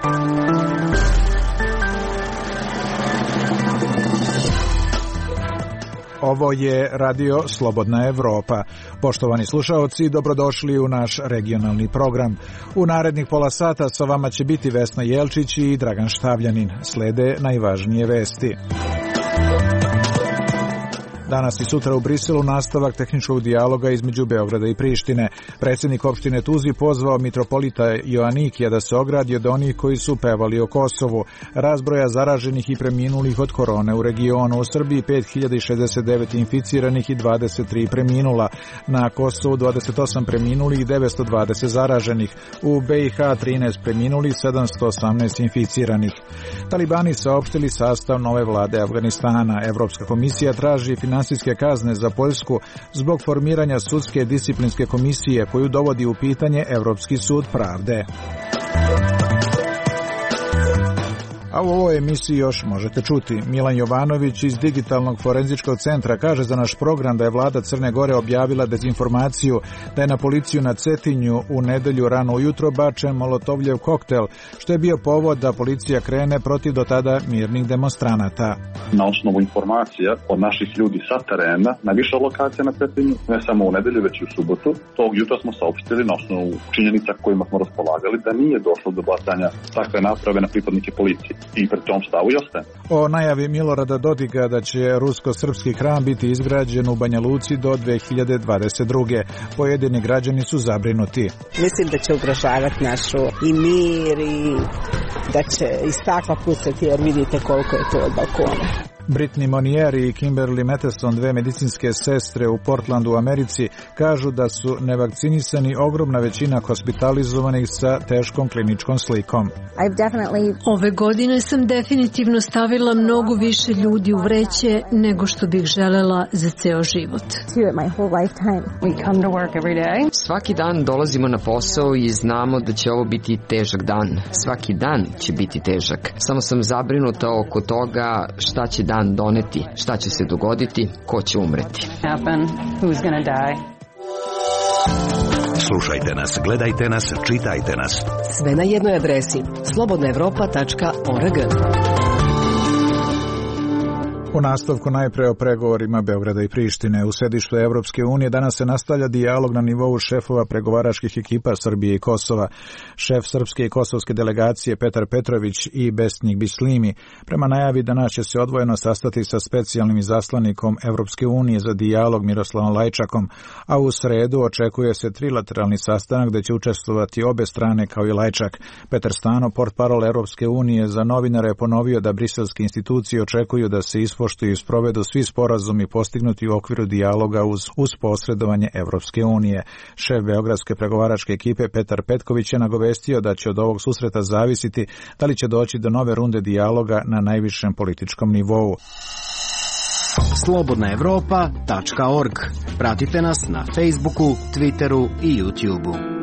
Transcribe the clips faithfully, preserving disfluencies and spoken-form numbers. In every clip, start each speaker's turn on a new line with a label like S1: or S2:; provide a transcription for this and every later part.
S1: Ovo je Radio Slobodna Evropa. Poštovani slušaoci, dobrodošli u naš regionalni program. U narednih pola sata sa vama će biti Vesna Jelčić i Dragan Štavljanin. Slede najvažnije vesti. Danas i sutra u Briselu nastavak tehničkog dijaloga između Beograda i Prištine. Predsjednik opštine Tuzi pozvao mitropolita Joanikija da se ogradi od onih koji su pevali o Kosovu. Razbroja zaraženih i preminulih od korone u regionu. U Srbiji pet hiljada šezdeset devet inficiranih i dvadeset tri preminula. Na Kosovu dvadeset osam preminulih i devetsto dvadeset zaraženih. U B i H trinaest preminulih, sedamsto osamnaest inficiranih. Talibani saopštili sastav nove vlade Afganistana. Evropska komisija traži finansijske finansijske kazne za Poljsku zbog formiranja sudske disciplinske komisije koju dovodi u pitanje Evropski sud pravde. A u ovoj emisiji još možete čuti. Milan Jovanović iz Digitalnog forenzičkog centra kaže za naš program da je vlada Crne Gore objavila dezinformaciju da je na policiju na Cetinju u nedelju rano ujutro bačen molotovljev koktel, što je bio povod da policija krene protiv do tada mirnih demonstranata.
S2: Na osnovu informacija od naših ljudi sa terena na više lokacija na Cetinju, ne samo u nedelju već i u subotu, tog jutra smo saopštili na osnovu činjenica kojima smo raspolagali da nije došlo do bacanja takve naprave na pripadnike policije. I pri tom stavu i ostaje.
S1: O najavi Milorada Dodika da će rusko-srpski hram biti izgrađen u Banja Luci do dve hiljade dvadeset druge. Pojedini građani su zabrinuti.
S3: Mislim da će ugrožavati našu i mir i da će iz stakla pucati jer vidite koliko je to od balkona.
S1: Brittany Monier i Kimberly Matheson, dve medicinske sestre u Portlandu u Americi, kažu da su nevakcinisani ogromna većina hospitalizovanih sa teškom kliničkom slikom.
S4: Ove godine sam definitivno stavila mnogo više ljudi u vreće nego što bih želela za ceo život.
S5: Svaki dan dolazimo na posao i znamo da će ovo biti težak dan. Svaki dan će biti težak. Samo sam zabrinuta oko toga šta će dan doneti, šta će se dogoditi, ko će umreti.
S6: Slušajte nas, gledajte nas, čitajte nas.
S7: Sve na jednoj adresi slobodna evropa tačka org.
S1: U nastavku najpre o pregovorima Beograda i Prištine. U sedištu Evropske unije danas se nastavlja dijalog na nivou šefova pregovaračkih ekipa Srbije i Kosova. Šef srpske i kosovske delegacije Petar Petrović i Besnik Bislimi prema najavi danas će se odvojeno sastati sa specijalnim izaslanikom Evropske unije za dijalog Miroslavom Lajčakom, a u sredu očekuje se trilateralni sastanak gde će učestvovati obe strane kao i Lajčak. Petar Stano, portparol Evropske unije za novinare, je ponovio da briselske institucije očekuju da se ispoštuju i sprovedu svi sporazumi postignuti u okviru dijaloga uz, uz posredovanje Evropske unije. Šef beogradske pregovaračke ekipe Petar Petković je nagovestio da će od ovog susreta zavisiti da li će doći do nove runde dijaloga na najvišem političkom nivou.
S8: slobodna evropa tačka org. Pratite nas na Facebooku, Twitteru i YouTubeu.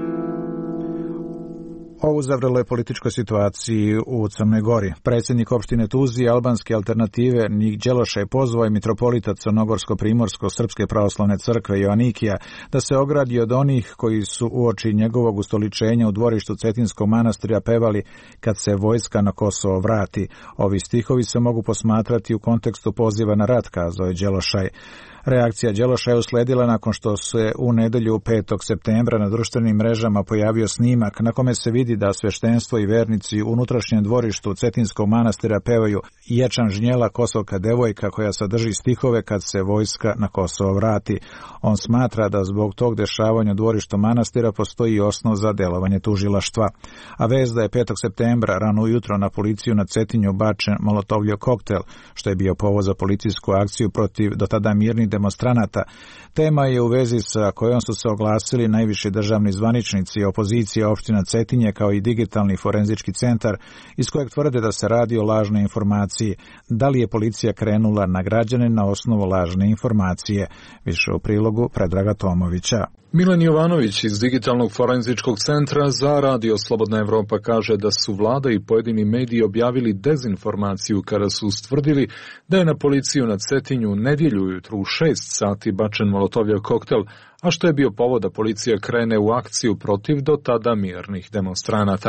S1: O uzavreloj političkoj situaciji u Crnoj Gori. Predsjednik opštine Tuzi albanske alternative Nik Đeloša je pozvao mitropolita Crnogorsko-Primorsko-Srpske pravoslavne crkve Joanikija da se ogradi od onih koji su uoči njegovog ustoličenja u dvorištu Cetinskog manastira pevali kad se vojska na Kosovo vrati. Ovi stihovi se mogu posmatrati u kontekstu poziva na rat, kazao je Đelošaj. Reakcija Đeloša je usledila nakon što se u nedelju petog septembra na društvenim mrežama pojavio snimak na kome se vidi da sveštenstvo i vernici u unutrašnjem dvorištu Cetinskog manastira pevaju Ječan žnjela kosovka devojka koja sadrži stihove kad se vojska na Kosovo vrati. On smatra da zbog tog dešavanja u dvorištu manastira postoji osnov za delovanje tužilaštva. A vez da je petog septembra rano ujutro na policiju na Cetinju bačen molotovljev koktel, što je bio povod za policijsku akciju protiv do tada mirnih demonstranata. Tema je u vezi sa kojom su se oglasili najviši državni zvaničnici opozicije opština Cetinje kao i digitalni forenzički centar iz kojeg tvrde da se radi o lažnoj informaciji. Da li je policija krenula na građane na osnovu lažne informacije? Više u prilogu Predraga Tomovića.
S9: Milan Jovanović iz Digitalnog forenzičkog centra za Radio Slobodna Evropa kaže da su vlada i pojedini mediji objavili dezinformaciju kada su ustvrdili da je na policiju na Cetinju u nedjelju ujutru u šest sati bačen molotovljev koktel, a što je bio povod da policija krene u akciju protiv do tada mirnih demonstranata.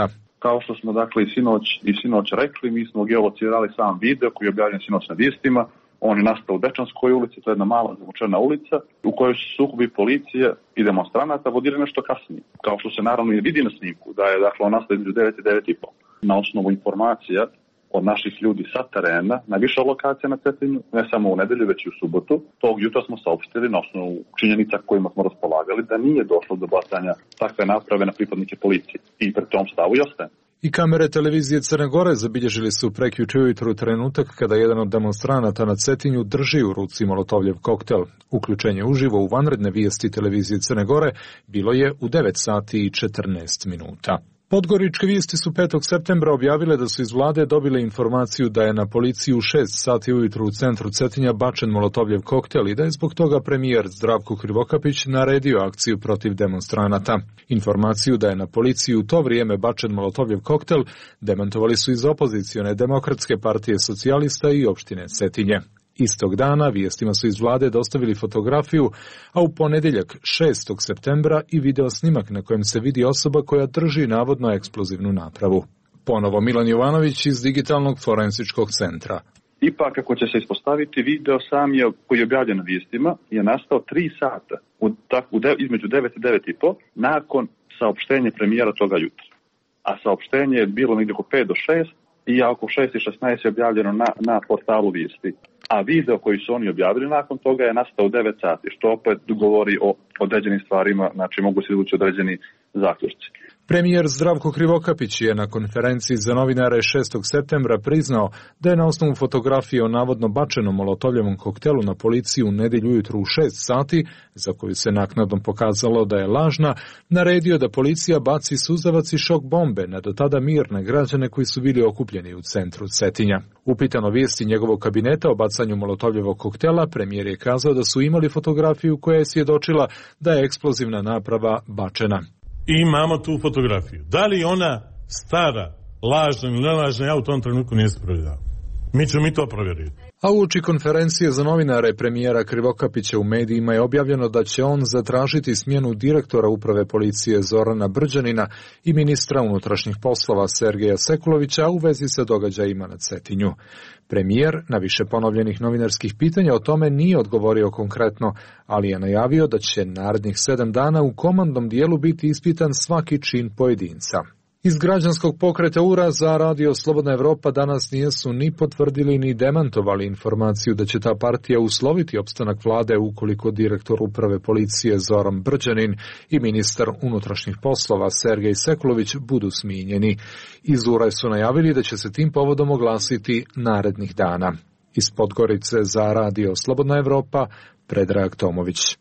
S2: Kao što smo dakle i sinoć, i sinoć rekli, mi smo geolocirali sam video koji je objavljen sinoć na vijestima. On je nastao u Dečanskoj ulici, to je jedna mala zavučena ulica u kojoj su sukobi policije i demonstranata vodili nešto kasnije. Kao što se naravno i vidi na snimku, da je dakle on nastao između devet i devet i po. Na osnovu informacija od naših ljudi sa terena, na više lokacija na Cetinju, ne samo u nedelju, već i u subotu, tog jutra smo saopštili na osnovu činjenica kojima smo raspolagali da nije došlo do bacanja takve naprave na pripadnike policije. I pri tom stavu i ostaje.
S9: I kamere televizije Crne Gore zabilježili su prekjuče ujutru trenutak kada jedan od demonstranata na Cetinju drži u ruci molotovljev koktel. Uključenje uživo u vanredne vijesti televizije Crne Gore bilo je u devet sati i četrnaest minuta. Podgoričke vijesti su petog septembra objavile da su iz vlade dobile informaciju da je na policiju u šest sati ujutru u centru Cetinja bačen molotovljev koktel i da je zbog toga premijer Zdravko Krivokapić naredio akciju protiv demonstranata. Informaciju da je na policiju u to vrijeme bačen molotovljev koktel demantovali su iz opozicione Demokratske partije socijalista i opštine Cetinje. Istog dana vijestima su iz vlade dostavili fotografiju, a u ponedjeljak šestog septembra i video snimak na kojem se vidi osoba koja drži navodno eksplozivnu napravu. Ponovo Milan Jovanović iz Digitalnog forenzičkog centra.
S2: Ipak, ako će se ispostaviti, video sam je, koji je objavljen na vijestima, je nastao tri sata, u, tak, u de, između devet i devet i po, nakon saopštenja premijera toga jutra. A saopštenje je bilo negdje oko pet do šest, i oko šest i šesnaest je objavljeno na, na portalu vijesti. A video koji su oni objavili nakon toga je nastao u devet sati, što opet govori o određenim stvarima, znači mogu se izvući određeni zaključci.
S9: Premijer Zdravko Krivokapić je na konferenciji za novinare šestog septembra priznao da je na osnovu fotografije o navodno bačenom molotovljevom koktelu na policiju u nedjelju ujutru u šest sati, za koju se naknadno pokazalo da je lažna, naredio da policija baci suzavac i šok bombe na do tada mirne građane koji su bili okupljeni u centru Cetinja. Upitano vijesti njegovog kabineta o bacanju molotovljevog koktela, premijer je kazao da su imali fotografiju koja je svjedočila da je eksplozivna naprava bačena.
S10: I imamo tu fotografiju. Da li ona stara, lažna ili nelažna, ja u tom trenutku nisam provjerao. Mi ćemo mi to provjeriti.
S9: A uoči konferencije za novinare premijera Krivokapića u medijima je objavljeno da će on zatražiti smjenu direktora uprave policije Zorana Brđanina i ministra unutrašnjih poslova Sergeja Sekulovića u vezi sa događajima na Cetinju. Premijer na više ponovljenih novinarskih pitanja o tome nije odgovorio konkretno, ali je najavio da će narednih sedam dana u komandnom dijelu biti ispitan svaki čin pojedinca. Iz građanskog pokreta U R A za Radio Slobodna Evropa danas nisu ni potvrdili ni demantovali informaciju da će ta partija usloviti opstanak vlade ukoliko direktor uprave policije Zoran Brđanin i ministar unutrašnjih poslova Sergej Sekulović budu smijenjeni. Iz U R A su najavili da će se tim povodom oglasiti narednih dana. Iz Podgorice za Radio Slobodna Evropa, Predrag Tomović.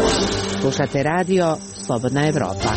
S3: Slušate Radio Slobodna Evropa.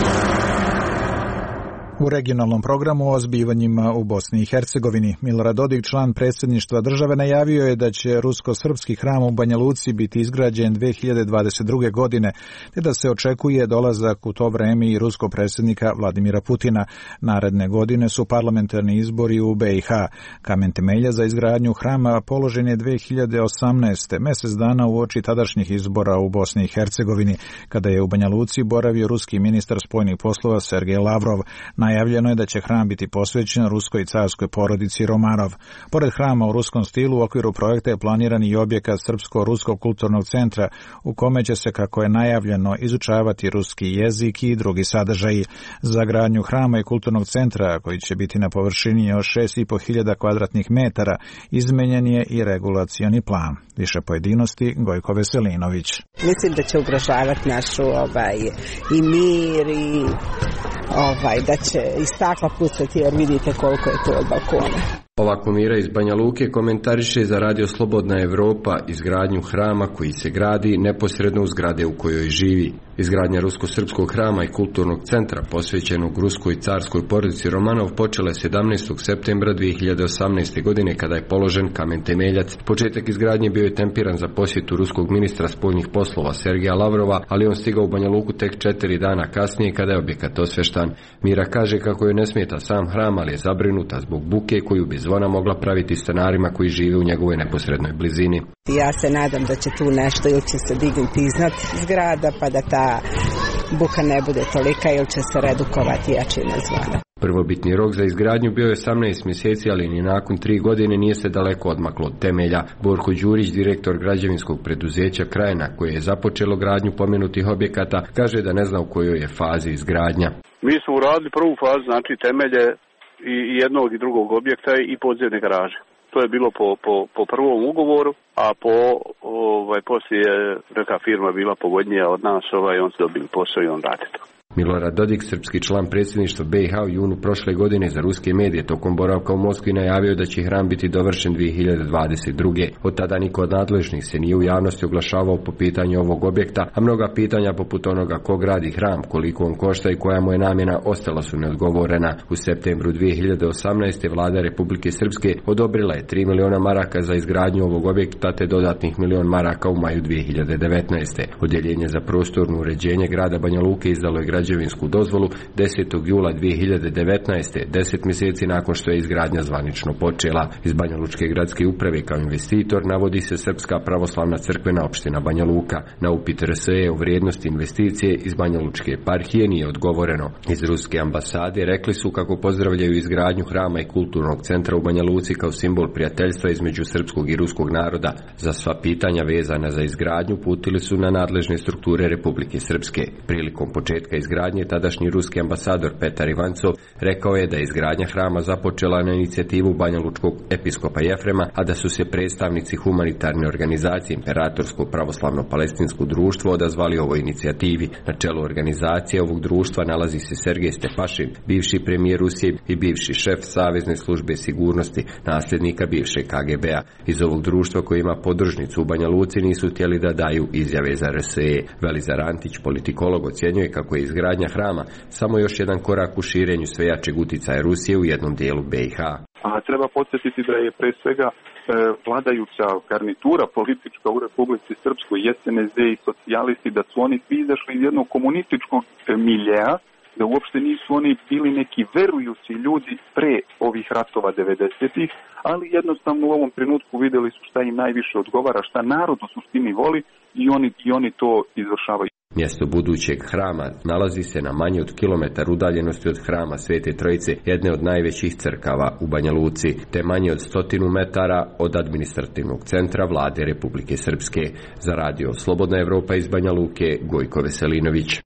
S1: U regionalnom programu o zbivanjima u Bosni i Hercegovini Milorad Dodik, član predsjedništva države, najavio je da će rusko-srpski hram u Banja Luci biti izgrađen dve hiljade dvadeset druge. godine, te da se očekuje dolazak u to vreme i ruskog predsjednika Vladimira Putina. Naredne godine su parlamentarni izbori u B i H. Kamen temelja za izgradnju hrama položen je dve hiljade osamnaeste. mjesec dana uoči tadašnjih izbora u Bosni i Hercegovini, kada je u Banja Luci boravio ruski ministar spoljnih poslova Sergej Lavrov. Najavljeno je da će hram biti posvećen ruskoj carskoj porodici Romanov. Pored hrama u ruskom stilu, u okviru projekta je planiran i objekat Srpsko-ruskog kulturnog centra, u kome će se, kako je najavljeno, izučavati ruski jezik i drugi sadržaji. Za gradnju hrama i kulturnog centra, koji će biti na površini od šest i po hiljada kvadratnih metara, izmenjen je i regulacioni plan. Više pojedinosti Gojko Veselinović.
S3: Mislim da će ugrožavati našu ovaj, i mir i ovaj, da će iz stakla pucati, jer vidite koliko je to od balkona.
S11: Ovako Mira iz Banja Luke komentariše za Radio Slobodna Evropa izgradnju hrama koji se gradi neposredno u zgrade u kojoj živi. Izgradnja rusko-srpskog hrama i kulturnog centra posvećenog ruskoj carskoj porodici Romanov počela je sedamnaestog septembra dve hiljade osamnaeste. godine kada je položen kamen temeljac. Početak izgradnje bio je tempiran za posjetu ruskog ministra spoljnih poslova Sergeja Lavrova, ali on stigao u Banja Luku tek četiri dana kasnije kada je objekat osveštan. Mira kaže kako joj ne smeta sam hram, ali je zabrinuta zbog buke koju bi zvona mogla praviti stanarima koji žive u njegovoj neposrednoj blizini.
S3: Ja se nadam da će tu nešto ili će se dignuti iznad zgrada pa da ta buka ne bude tolika ili će se redukovati jačina zvona.
S11: Prvobitni rok za izgradnju bio je osamnaest mjeseci, ali ni nakon tri godine nije se daleko odmaklo od temelja. Borko Đurić, direktor građevinskog preduzeća Krajina, koje je započelo gradnju pomenutih objekata, kaže da ne zna u kojoj je fazi izgradnja.
S12: Mi smo uradili prvu fazu, znači temelje i jednog i drugog objekta i podzemne garaže. To je bilo po, po, po prvom ugovoru, a po ovaj, poslije neka firma bila pogodnija od nas, ovaj, on se dobili posao i on radi to.
S11: Milorad Dodik, srpski član predsjedništva B i H, u junu prošle godine za ruske medije tokom boravka u Moskvi najavio da će hram biti dovršen dvije hiljade dvadeset druge. Od tada niko od nadležnih se nije u javnosti oglašavao po pitanju ovog objekta, a mnoga pitanja poput onoga ko gradi hram, koliko on košta i koja mu je namjena ostala su neodgovorena. U septembru dvije hiljade osamnaeste. vlada Republike Srpske odobrila je tri miliona maraka za izgradnju ovog objekta te dodatnih milion maraka u maju dvije hiljade devetnaeste. Odjeljenje za prostorno uređenje grada Banja Luke izdalo je građevinsku dozvolu desetog jula dvije hiljade devetnaeste. deset mjeseci nakon što je izgradnja zvanično počela. Iz Banja Lučke gradske uprave kao investitor navodi se Srpska pravoslavna crkvena opština Banja Luka. Na upit R S E o vrijednosti investicije iz Banja Lučke eparhije nije odgovoreno. Iz ruske ambasade rekli su kako pozdravljaju izgradnju hrama i kulturnog centra u Banja Luci kao simbol prijateljstva između srpskog i ruskog naroda. Za sva pitanja vezana za izgradnju putili su na nadležne strukture Republike Srpske. Prilikom početka izgradnje tadašnji ruski ambasador Petar Ivancov rekao je da je izgradnja hrama započela na inicijativu Banja Lučkog episkopa Jefrema, a da su se predstavnici humanitarne organizacije Imperatorsko pravoslavno-palestinsko društvo odazvali ovoj inicijativi. Na čelu organizacije ovog društva nalazi se Sergej Stepašin, bivši premijer Rusije i bivši šef Savezne službe sigurnosti, nasljednika bivšeg K G B-a. Iz ovog društva koji ima podružnicu u Banja Luci nisu htjeli da daju izjave za R S E. Velizar Antić, politikolog, ocjenjuje kako je izgradnja hrama samo još jedan korak u širenju svejačeg uticaja Rusije u jednom dijelu B i H.
S2: A treba podsjetiti da je pre svega e, vladajuća garnitura politička u Republici Srpskoj, S N S D i socijalisti, da su oni svi izašli iz jednog komunističkog miljeja, da uopšte nisu oni bili neki verujući ljudi pre ovih ratova devedesetih, ali jednostavno u ovom trenutku vidjeli su šta im najviše odgovara, šta narod u suštini voli i oni, i oni to izvršavaju.
S11: Mjesto budućeg hrama nalazi se na manje od kilometar udaljenosti od hrama Svete Trojice, jedne od najvećih crkava u Banja Luci, te manje od stotinu metara od administrativnog centra vlade Republike Srpske. Za radio Slobodna Evropa iz Banja Luke, Gojko Veselinović.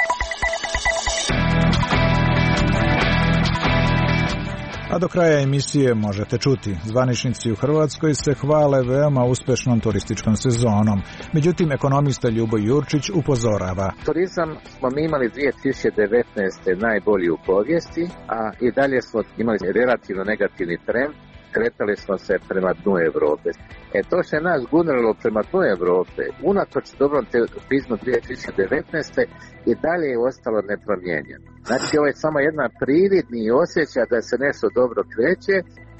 S1: A do kraja emisije možete čuti. Zvaničnici u Hrvatskoj se hvale veoma uspešnom turističkom sezonom. Međutim, ekonomista Ljubo Jurčić upozorava.
S13: Turizam smo mi imali dvije tisuće devetnaeste. najbolji u povijesti, a i dalje smo imali relativno negativni trend. Kretali smo se prema dnu Evrope. E to se nas gurnilo prema dnu Evrope. Unatoč dobrom turizmu dvije tisuće devetnaeste. i dalje je ostalo nepromijenjeno. Znači ovo je samo jedna prividni osjećaj da se nešto dobro kreće.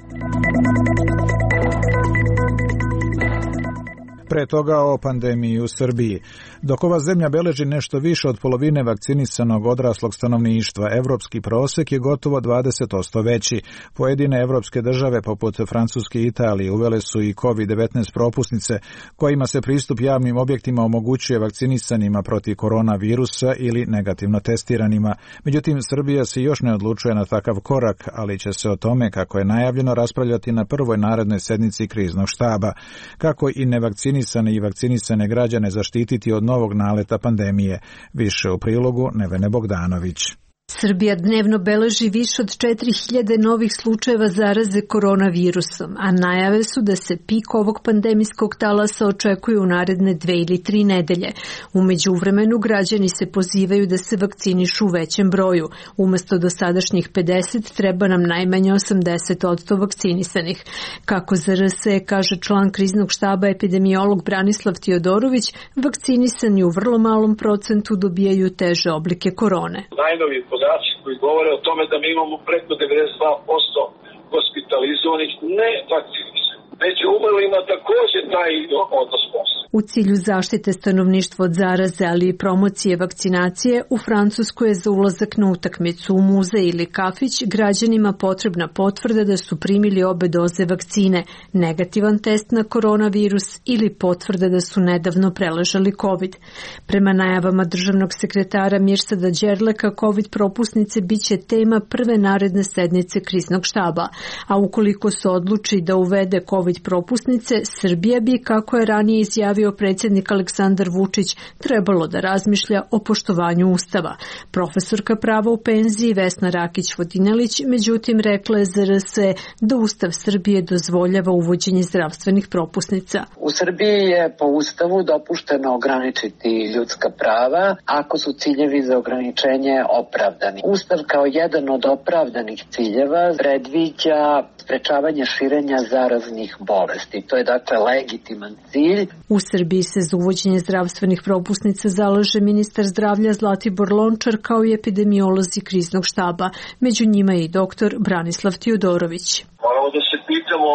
S1: Pre toga o pandemiji u Srbiji. Dok ova zemlja beleži nešto više od polovine vakcinisanog odraslog stanovništva, evropski prosek je gotovo dvadeset posto veći. Pojedine evropske države poput Francuske i Italije uvele su i kovid devetnaest propusnice kojima se pristup javnim objektima omogućuje vakcinisanima protiv koronavirusa ili negativno testiranima. Međutim, Srbija se još ne odlučuje na takav korak, ali će se o tome, kako je najavljeno, raspravljati na prvoj narednoj sednici kriznog štaba. Kako i nevakcinisani i vakcinisane građane zaštititi od novog naleta pandemije. Više u prilogu Nevene Bogdanović.
S4: Srbija dnevno beleži više od četiri hiljade novih slučajeva zaraze koronavirusom, a najave su da se pik ovog pandemijskog talasa očekuje u naredne dve ili tri nedelje. U međuvremenu građani se pozivaju da se vakcinišu u većem broju. Umesto dosadašnjih pedeset treba nam najmanje osamdeset posto vakcinisanih. Kako za R S E kaže član kriznog štaba epidemiolog Branislav Tiodorović, vakcinisani u vrlo malom procentu dobijaju teže oblike korone.
S14: Najnoviji podaci koji govore o tome da mi imamo preko devedeset dva posto hospitalizovanih ne vakcinisanih. Među umrlima također taj odnos postoji.
S4: U cilju zaštite stanovništva od zaraze, ali i promocije vakcinacije, u Francuskoj je za ulazak na utakmicu u muzej ili kafić građanima potrebna potvrda da su primili obe doze vakcine, negativan test na koronavirus ili potvrda da su nedavno preležali COVID. Prema najavama državnog sekretara Mirsada Đerleka, COVID propusnice biće tema prve naredne sednice kriznog štaba, a ukoliko se odluči da uvede COVID propusnice, Srbija bi, kako je ranije izjavio predsjednik Aleksandar Vučić, trebalo da razmišlja o poštovanju Ustava. Profesorka prava u penziji Vesna Rakić-Vodinelić, međutim, rekla je za R S da Ustav Srbije dozvoljava uvođenje zdravstvenih propusnica.
S15: U Srbiji je po Ustavu dopušteno ograničiti ljudska prava ako su ciljevi za ograničenje opravdani. Ustav kao jedan od opravdanih ciljeva predviđa sprečavanje širenja zaraznih bolesti. To je dakle legitiman cilj.
S4: U Srbiji se za uvođenje zdravstvenih propusnica zalaže ministar zdravlja Zlatibor Lončar kao i epidemiolozi kriznog štaba. Među njima je i doktor Branislav Tijodorović.
S14: Moramo da se pitamo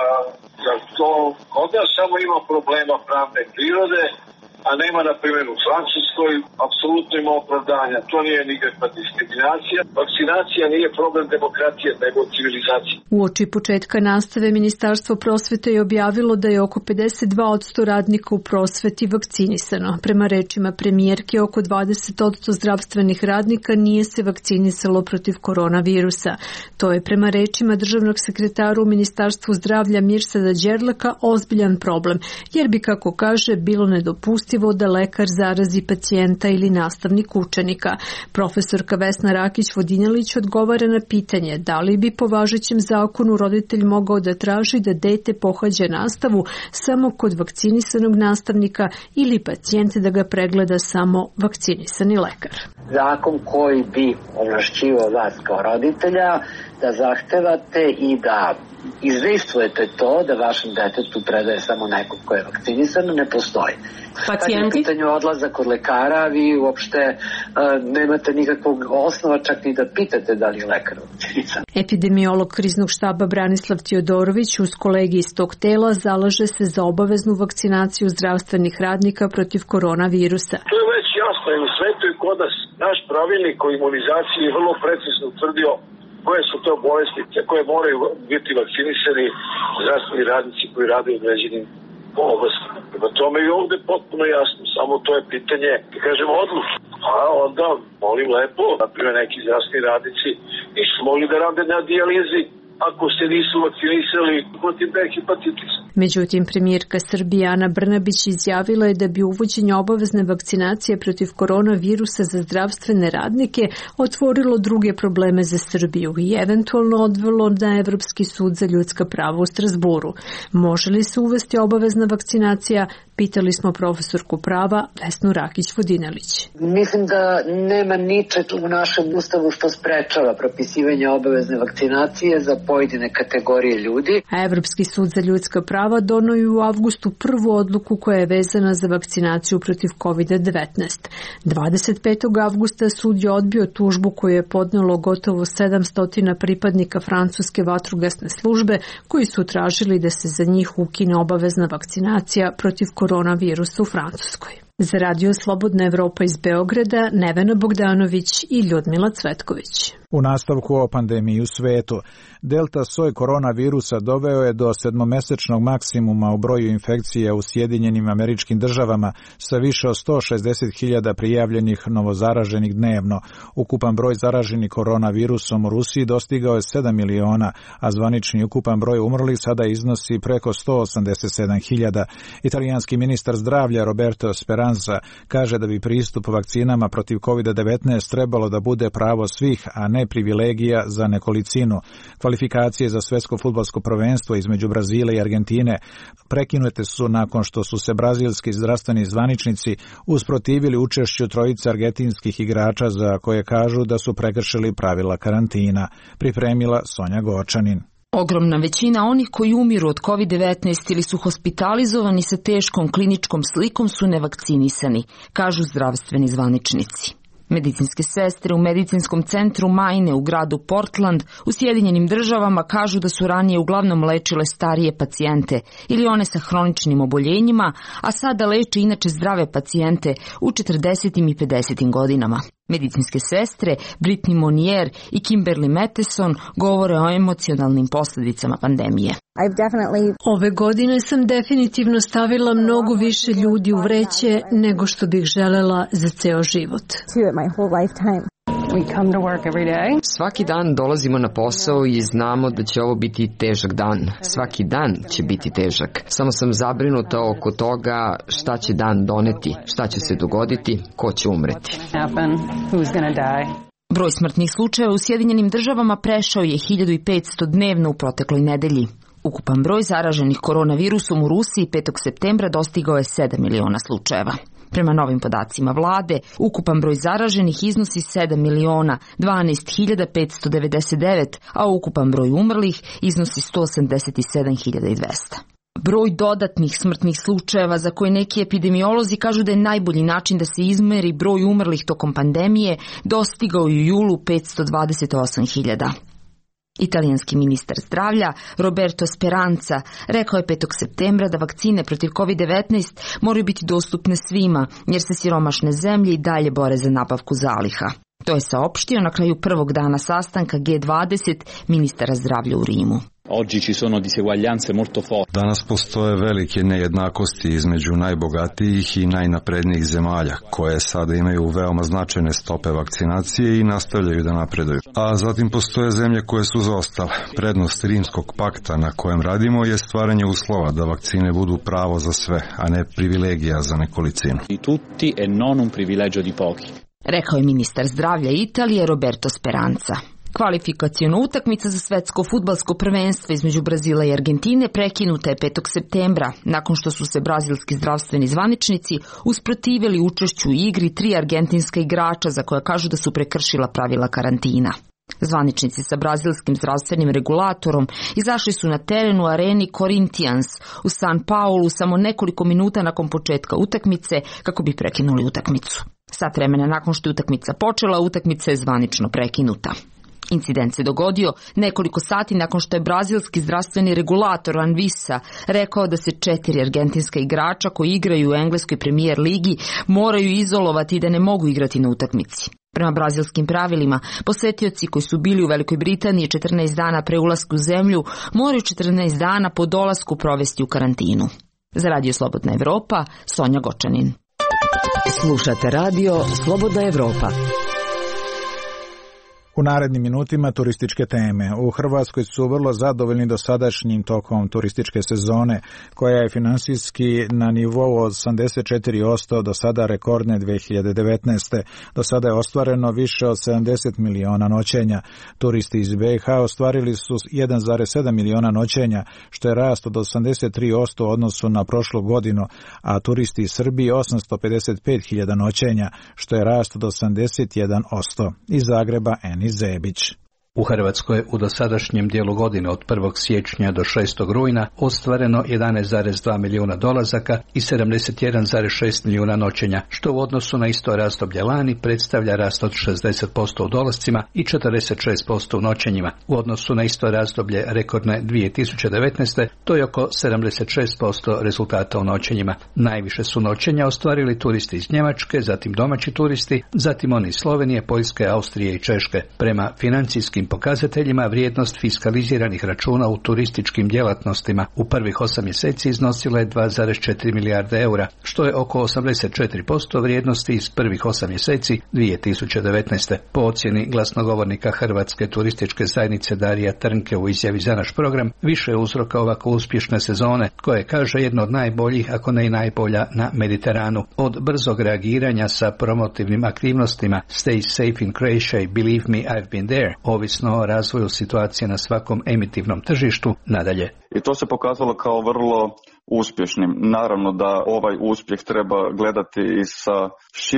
S14: da to kod nas samo ima problema pravne prirode, a nema, na primjer, u Francuskoj, apsolutno ima opravdanja. To nije nikakva diskriminacija. Vakcinacija nije problem demokratije, nego civilizacije.
S4: Uoči početka nastave Ministarstvo prosvete je objavilo da je oko pedeset dva posto radnika u prosveti vakcinisano. Prema rečima premijerke, oko dvadeset posto zdravstvenih radnika nije se vakcinisalo protiv koronavirusa. To je prema rečima državnog sekretara u Ministarstvu zdravlja Mirsada Đerleka ozbiljan problem, jer bi, kako kaže, bilo nedopustivo da lekar zarazi pacijenta ili nastavnik učenika. Profesorka Vesna Rakić-Vodinelić odgovara na pitanje da li bi po važećem zakonu roditelj mogao da traži da dete pohađa nastavu samo kod vakcinisanog nastavnika ili pacijent da ga pregleda samo vakcinisani lekar.
S15: Zakon koji bi ovlašćivao vas kao roditelja da zahtevate i da izdejstvujete to da vašem detetu predaje samo nekog ko je vakcinisan, ne postoji. Pacijenti? Kad je u pitanju odlazak kod lekara, vi uopšte uh, nemate nikakvog osnova čak ni da pitate da li je lekar vakcinisan.
S4: Epidemiolog kriznog štaba Branislav Tijodorović uz kolegi iz tog tela zalaže se za obaveznu vakcinaciju zdravstvenih radnika protiv koronavirusa.
S14: To je već jasno i u svetu i kod nas. Naš pravilnik o imunizaciji je vrlo precizno utvrdio koje su to bolesti koje moraju biti vakcinisani zdravstveni radnici koji rade u određenim oblastima. Prema tome i ovde je potpuno jasno, samo to je pitanje, da kažemo, odluke. A onda, molim lepo, na primjer neki zdravstveni radnici nisu mogli da rade na dijalizi ako se nisu vakcinisali protiv B hepatitisa.
S4: Međutim, premijerka Srbije Ana Brnabić izjavila je da bi uvođenje obavezne vakcinacije protiv koronavirusa za zdravstvene radnike otvorilo druge probleme za Srbiju i eventualno odvelo na Evropski sud za ljudska prava u Strasburu. Može li se uvesti obavezna vakcinacija? Pitali smo profesorku prava Vesnu Rakić-Vodinelić.
S15: Mislim da nema ničeg u našem ustavu što sprečava propisivanje obavezne vakcinacije za pojedine kategorije ljudi.
S4: A Evropski sud za ljudska prava donio je u avgustu prvu odluku koja je vezana za vakcinaciju protiv kovid devetnaest. dvadeset petog avgusta sud je odbio tužbu koju je podnelo gotovo sedamsto pripadnika francuske vatrogasne službe koji su tražili da se za njih ukine obavezna vakcinacija protiv koronavirusa u Francuskoj. Za Radio Slobodna Evropa iz Beograda, Nevena Bogdanović i Ljudmila Cvetković.
S1: U nastavku o pandemiji u svetu, delta soj koronavirusa doveo je do sedmomesečnog maksimuma u broju infekcija u Sjedinjenim Američkim Državama sa više od sto šezdeset hiljada prijavljenih novozaraženih dnevno. Ukupan broj zaraženih koronavirusom u Rusiji dostigao je sedam miliona, a zvanični ukupan broj umrlih sada iznosi preko sto osamdeset sedam hiljada. Italijanski ministar zdravlja Roberto Speranza kaže da bi pristup vakcinama protiv kovid devetnaest trebalo da bude pravo svih, a ne privilegija za nekolicinu. Kvalifikacije za svetsko fudbalsko prvenstvo između Brazila i Argentine prekinute su nakon što su se brazilski zdravstveni zvaničnici usprotivili učešću trojice argentinskih igrača za koje kažu da su prekršili pravila karantina. Pripremila Sonja Gočanin.
S16: Ogromna većina onih koji umiru od kovid devetnaest ili su hospitalizovani sa teškom kliničkom slikom su nevakcinisani, kažu zdravstveni zvaničnici. Medicinske sestre u medicinskom centru Maine u gradu Portland u Sjedinjenim državama kažu da su ranije uglavnom lečile starije pacijente ili one sa hroničnim oboljenjima, a sada leče inače zdrave pacijente u četrdesetim i pedesetim godinama. Medicinske sestre Brittany Monier i Kimberly Matheson govore o emocionalnim posljedicama pandemije.
S4: Ove godine sam definitivno stavila mnogo više ljudi u vreće nego što bih želela za ceo život.
S5: Svaki dan dolazimo na posao i znamo da će ovo biti težak dan. Svaki dan će biti težak. Samo sam zabrinuta oko toga šta će dan doneti, šta će se dogoditi, ko će umreti.
S16: Broj smrtnih slučajeva u Sjedinjenim državama prešao je hiljadu petsto dnevno u protekloj nedelji. Ukupan broj zaraženih koronavirusom u Rusiji petog septembra dostigao je sedam miliona slučajeva. Prema novim podacima vlade, ukupan broj zaraženih iznosi sedam miliona dvanaest hiljada petsto devedeset devet, a ukupan broj umrlih iznosi sto osamdeset sedam hiljada dvesta. Broj dodatnih smrtnih slučajeva za koje neki epidemiolozi kažu da je najbolji način da se izmeri broj umrlih tokom pandemije dostigao u julu petsto dvadeset osam hiljada. Italijanski ministar zdravlja Roberto Speranza rekao je petog septembra da vakcine protiv kovid devetnaest moraju biti dostupne svima, jer se siromašne zemlje i dalje bore za nabavku zaliha. To je saopštio na kraju prvog dana sastanka G dvadeset ministara zdravlja u Rimu.
S17: Danas postoje velike nejednakosti između najbogatijih i najnaprednijih zemalja, koje sada imaju veoma značajne stope vakcinacije i nastavljaju da napreduju. A zatim postoje zemlje koje su zaostale. Prednost Rimskog pakta na kojem radimo je stvaranje uslova da vakcine budu pravo za sve, a ne privilegija za nekolicinu.
S16: Rekao je ministar zdravlja Italije Roberto Speranza. Kvalifikaciona utakmica za svetsko fudbalsko prvenstvo između Brazila i Argentine prekinuta je petog septembra, nakon što su se brazilski zdravstveni zvaničnici usprotivili učešću u igri tri argentinska igrača za koja kažu da su prekršila pravila karantina. Zvaničnici sa brazilskim zdravstvenim regulatorom izašli su na teren u areni Corinthians u San Paulu samo nekoliko minuta nakon početka utakmice kako bi prekinuli utakmicu. Sat vremena nakon što je utakmica počela, utakmica je zvanično prekinuta. Incident se dogodio nekoliko sati nakon što je brazilski zdravstveni regulator Anvisa rekao da se četiri argentinska igrača koji igraju u engleskoj premijer ligi moraju izolovati i da ne mogu igrati na utakmici. Prema brazilskim pravilima, posetioci koji su bili u Velikoj Britaniji četrnaest dana pre ulaska u zemlju moraju četrnaest dana po dolasku provesti u karantinu. Za Radio Slobodna Evropa, Sonja Gočanin.
S7: Slušate radio Slobodna Evropa.
S1: U narednim minutima turističke teme. U Hrvatskoj su vrlo zadovoljni dosadašnjim tokom turističke sezone, koja je finansijski na nivou od osamdeset četiri posto do sada rekordne dve hiljade devetnaeste. Do sada je ostvareno više od sedamdeset miliona noćenja. Turisti iz B iH ostvarili su jedan zarez sedam miliona noćenja, što je rast od osamdeset tri posto u odnosu na prošlu godinu, a turisti iz Srbije osamsto pedeset pet hiljada noćenja, što je rast od osamdeset jedan posto. Iz Zagreba Eni Zebić.
S18: U Hrvatskoj u dosadašnjem dijelu godine od prvog siječnja do šestog rujna ostvareno jedanaest zarez dva milijuna dolazaka i sedamdeset jedan zarez šest milijuna noćenja, što u odnosu na isto razdoblje lani predstavlja rast od šezdeset posto u dolascima i četrdeset šest posto u noćenjima. U odnosu na isto razdoblje rekordne dvije tisuće devetnaeste to je oko sedamdeset šest posto rezultata u noćenjima. Najviše su noćenja ostvarili turisti iz Njemačke, zatim domaći turisti, zatim oni iz Slovenije, Poljske, Austrije i Češke. Prema financijskim pokazateljima vrijednost fiskaliziranih računa u turističkim djelatnostima u prvih osam mjeseci iznosila je dva zarez četiri milijarde eura, što je oko osamdeset četiri posto vrijednosti iz prvih osam mjeseci dvije tisuće devetnaeste. Po ocjeni glasnogovornika Hrvatske turističke zajednice Darija Trnke u izjavi za naš program, više je uzroka ovako uspješne sezone, koje kaže jedno od najboljih, ako ne i najbolja na Mediteranu. Od brzog reagiranja sa promotivnim aktivnostima Stay safe in Croatia i Believe me I've been there, ovisno o razvoju situacije na svakom emitivnom tržištu, nadalje.
S2: I to se pokazalo kao vrlo uspješnim. Naravno da ovaj uspjeh treba gledati i sa šireg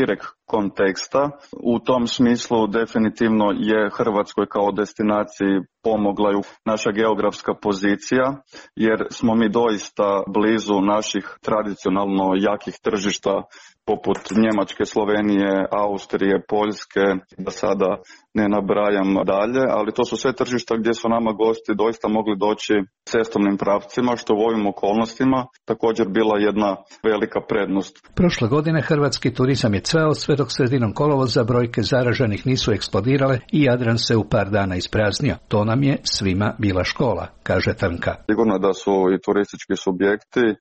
S2: konteksta. U tom smislu definitivno je Hrvatskoj kao destinaciji pomogla ju naša geografska pozicija, jer smo mi doista blizu naših tradicionalno jakih tržišta poput Njemačke, Slovenije, Austrije, Poljske, da sada ne nabrajam dalje, ali to su sve tržišta gdje su nama gosti doista mogli doći cestovnim pravcima, što u ovim okolnostima također bila jedna velika prednost.
S18: Prošle godine hrvatski turizam je cveo sve dok sredinom kolovoza brojke zaraženih nisu eksplodirale i Jadran se u par dana ispraznio. To nam je svima bila škola, kaže Trnka.
S2: Sigurno da su i turistički subjekti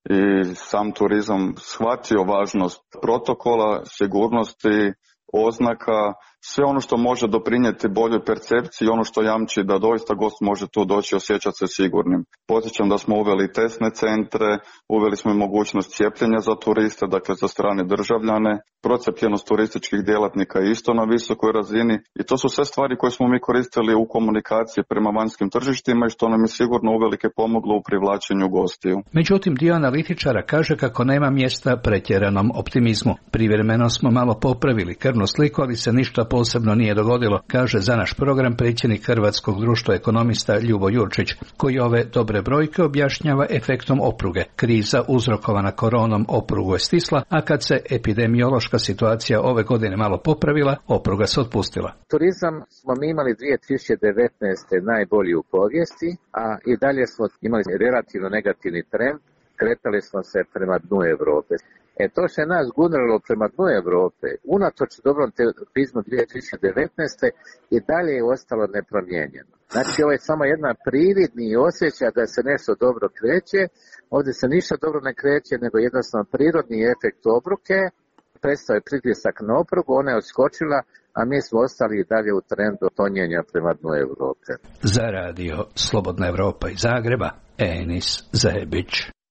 S2: i sam turizam shvatio važnost protokola, sigurnosti, oznaka, sve ono što može doprinijeti boljoj percepciji, ono što jamči da doista gost može tu doći i osjećati se sigurnim. Podsjećam da smo uveli testne centre, uveli smo i mogućnost cijepljenja za turiste, dakle za strane državljane, procijepljenost turističkih djelatnika je isto na visokoj razini i to su sve stvari koje smo mi koristili u komunikaciji prema vanjskim tržištima i što nam je sigurno uvelike pomoglo u privlačenju gostiju.
S18: Međutim, dio analitičara kaže kako nema mjesta pretjeranom optimizmu. Privremeno smo malo popravili krvnu sliku, ali se ništa posebno nije dogodilo, kaže za naš program predsjednik Hrvatskog društva ekonomista Ljubo Jurčić, koji ove dobre brojke objašnjava efektom opruge. Kriza uzrokovana koronom oprugu je stisla, a kad se epidemiološka situacija ove godine malo popravila, opruga se otpustila.
S13: Turizam smo mi imali dvije tisuće devetnaeste najbolji u povijesti, a i dalje smo imali relativno negativni trend, kretali smo se prema dnu Europe. E to što je nas gurnalo prema dnu Europe, unatoč dobrom turizmu dvije tisuće devetnaeste i dalje je ostalo nepromijenjeno. Znači ovo je samo jedna prividni osjećaj da se nešto dobro kreće, ovdje se ništa dobro ne kreće, nego jednostavno prirodni efekt obruke, prestao je pritisak na oprugu, ona je odskočila, a mi smo ostali i dalje u trendu tonjenja prema dnu Europe.
S18: Za radio Slobodna Evropa iz Zagreba, Enis Zebić.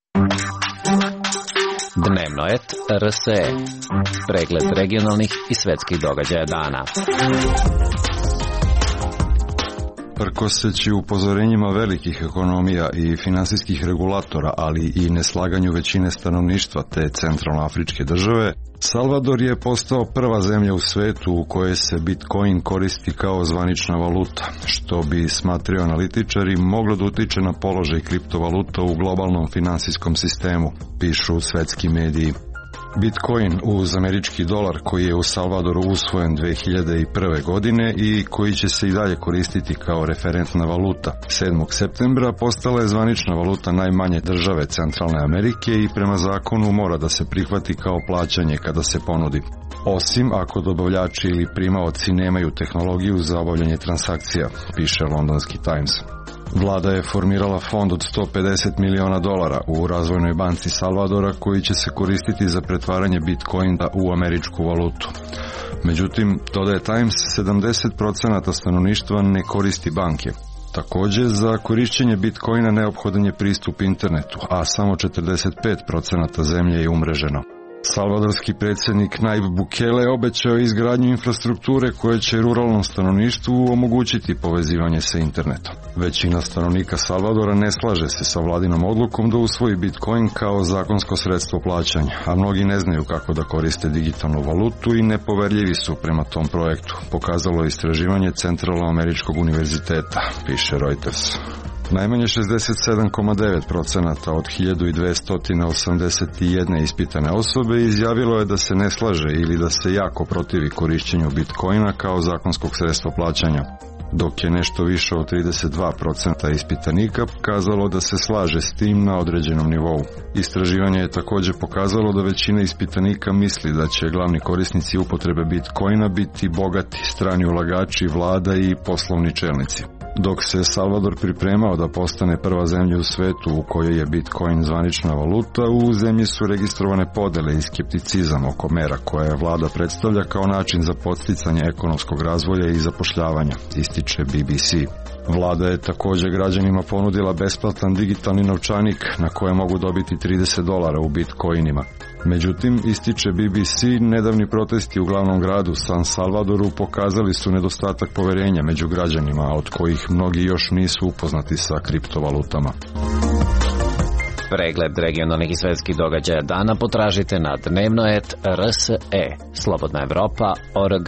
S19: Dnevno et R S E. Pregled regionalnih i svetskih događaja dana.
S17: Prkoseći upozorenjima velikih ekonomija i finansijskih regulatora, ali i neslaganju većine stanovništva te centralnoafričke države, Salvador je postao prva zemlja u svetu u kojoj se Bitcoin koristi kao zvanična valuta, što bi, smatraju analitičari, moglo da utiče na položaj kriptovaluta u globalnom finansijskom sistemu, pišu svetski mediji. Bitcoin uz američki dolar koji je u Salvadoru usvojen dve hiljade prve. godine i koji će se i dalje koristiti kao referentna valuta. sedmog septembra postala je zvanična valuta najmanje države Centralne Amerike i prema zakonu mora da se prihvati kao plaćanje kada se ponudi. Osim ako dobavljači ili primaoci nemaju tehnologiju za obavljanje transakcija, piše londonski Times. Vlada je formirala fond od sto pedeset miliona dolara u Razvojnoj banci Salvadora koji će se koristiti za pretvaranje Bitcoina u američku valutu. Međutim, dodaje Times, sedamdeset procenata stanovništva ne koristi banke. Također, za korišćenje Bitcoina neophodan je pristup internetu, a samo četrdeset pet procenata zemlje je umreženo. Salvadorski predsjednik Nayib Bukele obećao izgradnju infrastrukture koje će ruralnom stanovništvu omogućiti povezivanje sa internetom. Većina stanovnika Salvadora ne slaže se sa vladinom odlukom da usvoji Bitcoin kao zakonsko sredstvo plaćanja, a mnogi ne znaju kako da koriste digitalnu valutu i nepoverljivi su prema tom projektu, pokazalo je istraživanje Centralnoameričkog univerziteta, piše Reuters. Najmanje šezdeset sedam zarez devet procenata od hiljadu dvesta osamdeset jedne ispitane osobe izjavilo je da se ne slaže ili da se jako protivi korišćenju Bitcoina kao zakonskog sredstva plaćanja, dok je nešto više od trideset dva procenta ispitanika pokazalo da se slaže s tim na određenom nivou. Istraživanje je također pokazalo da većina ispitanika misli da će glavni korisnici upotrebe Bitcoina biti bogati, strani ulagači, vlada i poslovni čelnici. Dok se Salvador pripremao da postane prva zemlja u svetu u kojoj je Bitcoin zvanična valuta, u zemlji su registrovane podele i skepticizam oko mera koje vlada predstavlja kao način za podsticanje ekonomskog razvoja i zapošljavanja, ističe B B C. Vlada je također građanima ponudila besplatan digitalni novčanik na koje mogu dobiti trideset dolara u bitcoinima. Međutim, ističe B B C, nedavni protesti u glavnom gradu San Salvadoru pokazali su nedostatak poverenja među građanima, od kojih mnogi još nisu upoznati sa kriptovalutama.
S19: Pregled regionalnih i svetskih događaja dana potražite na dnevno et er es e, slobodna evropa tačka org.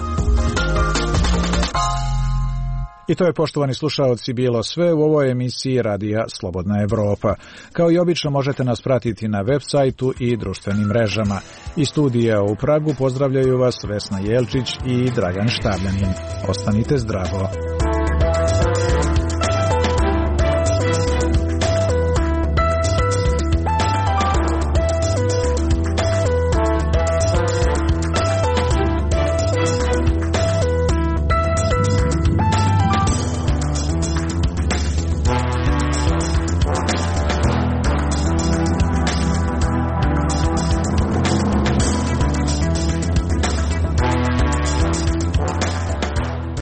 S1: I to je, poštovani slušaoci, bilo sve u ovoj emisiji Radija Slobodna Evropa. Kao i obično možete nas pratiti na web sajtu i društvenim mrežama. Iz studija u Pragu pozdravljaju vas Vesna Jelčić i Dragan Štavljanin. Ostanite zdravo.